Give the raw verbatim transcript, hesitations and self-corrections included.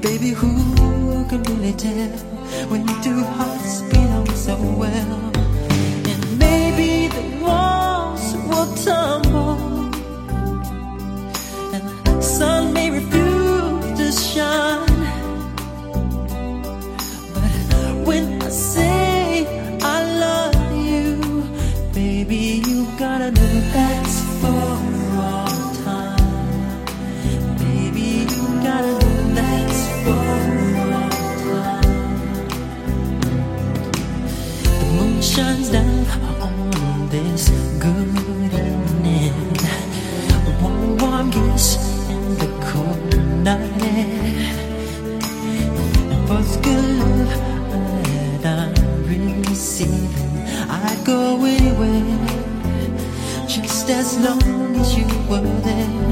Baby, who can really tell when two hearts belong so well? And maybe the walls will tumble and the sun may refuse to shine, but when I say I love you, baby, you gotta know that's for all time. Baby, you gotta know that's for all time. The moon shines down on this good evening, one warm kiss in the cold night air, and for the good love that I'm receiving, I'd go anywhere just as long as you were there.